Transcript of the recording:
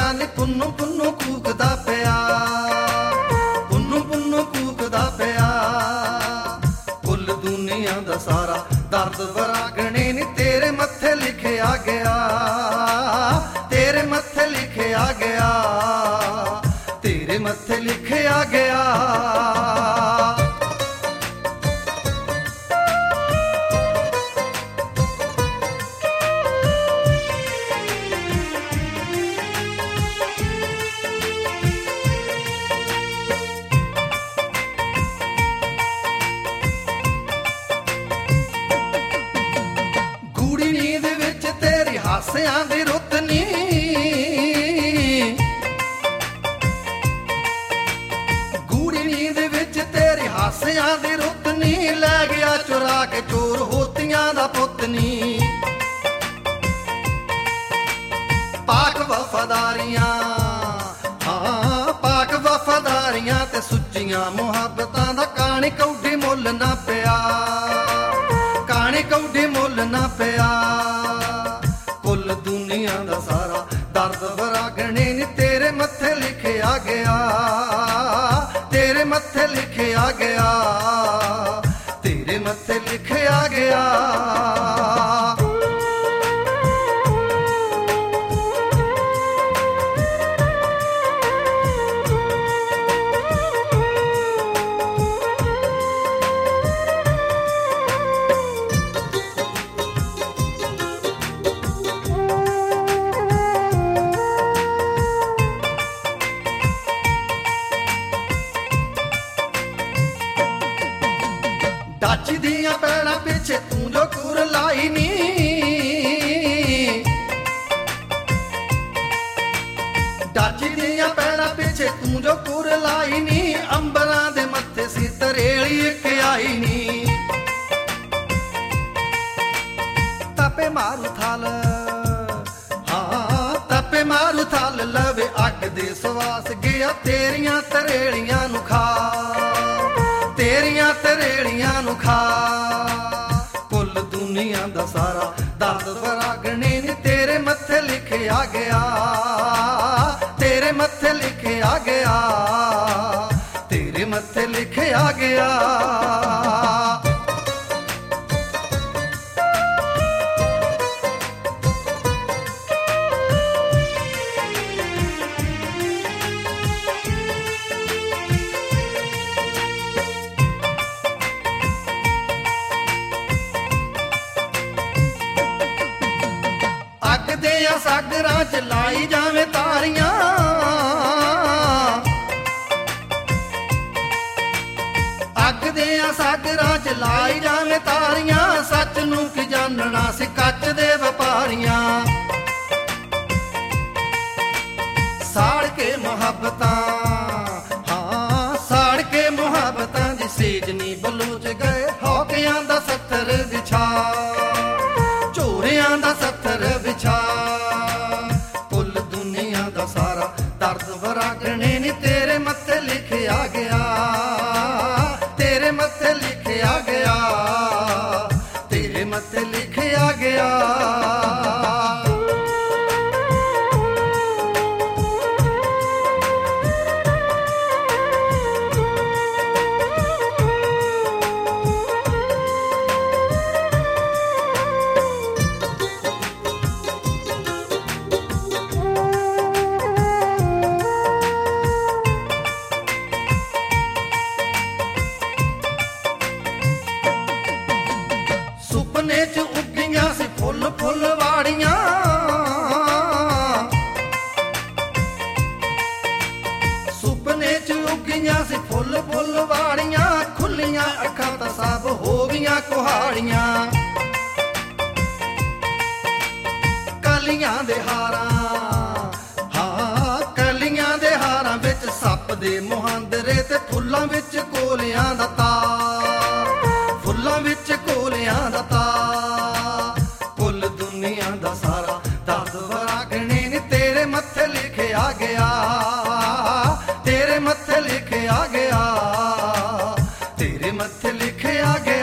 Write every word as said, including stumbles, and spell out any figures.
ਤੇਰਾ ਨੀ ਪੁੰਨੂ ਪੁੰਨੂ ਕੂਕਦਾ ਪਿਆ, ਪੁੰਨੂ ਪੁੰਨੂ ਕੂਕਦਾ ਪਿਆ। ਕੁੱਲ ਦੁਨੀਆ ਦਾ ਸਾਰਾ ਦਰਦ ਵਰਾਗਣੇ ਨੀ ਤੇਰੇ ਮੱਥੇ ਲਿਖਿਆ ਗਿਆ, ਤੇਰੇ ਮੱਥੇ ਲਿਖਿਆ ਗਿਆ, ਤੇਰੇ ਮੱਥੇ ਲਿਖਿਆ ਗਿਆ। ਹਾਸਿਆਂ ਦੀ ਰੁੱਤ ਨੀ, ਗੂੜੀ ਨੀਂਦ ਵਿੱਚ ਤੇਰੇ ਹਾਸਿਆਂ ਦੀ ਰੁੱਤ ਨੀ, ਲੈ ਗਿਆ ਚੁਰਾ ਕੇ ਚੋਰ ਹੋਤੀਆਂ ਦਾ ਪੁੱਤ ਨੀ। ਪਾਕ ਵਫਾਦਾਰੀਆਂ, ਹਾਂ ਪਾਕ ਵਫਾਦਾਰੀਆਂ ਤੇ ਸੁੱਚੀਆਂ ਮੁਹੱਬਤਾਂ ਦਾ ਕਾਣੀ ਕੌਡੀ ਮੁੱਲ ਨਾ ਪਿਆ, ਕਾਣੀ ਕੌਡੀ ਮੁੱਲ ਨਾ ਪਿਆ। ਕੁੱਲ ਦੁਨੀਆ ਦਾ ਸਾਰਾ ਦਰਦ ਵਰਾਗਣੇ ਨੀ ਤੇਰੇ ਮੱਥੇ ਲਿਖਿਆ ਗਿਆ, ਤੇਰੇ ਮੱਥੇ ਲਿਖਿਆ ਗਿਆ, ਤੇਰੇ ਮੱਥੇ ਲਿਖਿਆ ਗਿਆ। ਡੱਚ ਦੀਆਂ ਪੈੜਾਂ ਪਿੱਛੇ ਤੂੰ ਜੋ ਕੂਰ ਲਾਈ ਨੀ, ਡੱਚ ਦੀਆਂ ਪੈੜਾਂ ਪਿੱਛੇ ਤੂੰ ਜੋ ਕੂਰ ਲਾਈ ਨੀ, ਅੰਬਰਾਂ ਦੇ ਮੱਥੇ ਸੀ ਤਰੇਲੀ ਇੱਕ ਆਈ ਨੀ। ਤਪੇ ਮਾਰੂ ਥਲ, ਹਾਂ ਤਪੇ ਮਾਰੂ ਥਲ ਲਵੇ ਅੱਗ ਦੇ ਸਵਾਸ ਗਿਆ, ਤੇਰੀਆਂ ਤਰੇਲੀਆਂ ਨੂੰ ਖਾ, ਤੇਰੀਆਂ ਤਰੇਲੀਆਂ ਨੂੰ ਖਾ। ਕੁੱਲ ਦੁਨੀਆ ਦਾ ਸਾਰਾ ਦਰਦ ਵਰਾਗਣੇ ਨੀ ਤੇਰੇ ਮੱਥੇ ਲਿਖਿਆ ਗਿਆ, ਤੇਰੇ ਮੱਥੇ ਲਿਖਿਆ ਗਿਆ, ਤੇਰੇ ਮੱਥੇ ਲਿਖਿਆ ਗਿਆ। ਸਾਗਰਾਂ ਚ ਲਾਈ ਜਾਵੇਂ ਤਾਰੀਆਂ, ਅੱਗ ਦੇ ਸਾਗਰਾਂ ਚ ਲਾਈ ਜਾਵੇਂ ਤਾਰੀਆਂ, ਸੱਚ ਨੂੰ ਕੀ ਜਾਣਨਾ ਸੀ ਕੱਚ ਦੇ ਵਪਾਰੀਆਂ। ਸਾੜ ਕੇ ਮੁਹੱਬਤਾਂ, ਹਾਂ ਸਾੜ ਕੇ ਮੁਹੱਬਤਾਂ ਦੀ ਸੇਜ ਨੀ ਬਲੂਚ ਗਏ, ਹੌਕਿਆਂ ਦਾ ਸੱਥਰ ਵਿਛਾ, ਝੋਰਿਆਂ ਦਾ ਸੱਥਰ ਵਿਛਾ। ਸਾਰਾ ਦਰਦ ਵਰਾਗਣੇ ਨੀ ਤੇਰੇ ਮੱਥੇ ਲਿਖਿਆ ਗਿਆ, ਤੇਰੇ ਮੱਥੇ ਲਿਖਿਆ ਗਿਆ, ਤੇਰੇ ਮੱਥੇ ਲਿਖਿਆ ਗਿਆ। ਸੁਪਨੇ ਚ ਉੱਗੀਆਂ ਸੀ ਫੁੱਲ ਫੁੱਲ ਵਾੜੀਆਂ, ਸੁਪਨੇ ਚ ਉੱਗੀਆਂ ਸੀ ਫੁੱਲ ਫੁੱਲ ਵਾੜੀਆਂ, ਖੁੱਲੀਆਂ ਅੱਖਾਂ ਤਾਂ ਸਭ ਹੋ ਗਈਆਂ ਕੁਹਾੜੀਆਂ। ਕਲੀਆਂ ਦੇ ਹਾਰਾਂ, ਹਾਂ ਕਲੀਆਂ ਦੇ ਹਾਰਾਂ ਵਿੱਚ ਸੱਪ ਦੇ ਮੁਹਾਂਦਰੇ ਤੇ ਫੁੱਲਾਂ ਵਿੱਚ ਕੋਲਿਆਂ ਦਾ ਤਾਰ, ਫੁੱਲਾਂ ਵਿੱਚ ਕੋਲਿਆਂ ਦਾ ਤਾਰ। ਕੁੱਲ ਦੁਨੀਆ ਦਾ ਸਾਰਾ ਦਰਦ ਵਰਾਗਣੇ ਨੀ ਤੇਰੇ ਮੱਥੇ ਲਿਖਿਆ ਗਿਆ, ਤੇਰੇ ਮੱਥੇ ਲਿਖਿਆ ਗਿਆ, ਤੇਰੇ ਮੱਥੇ ਲਿਖਿਆ ਗਿਆ।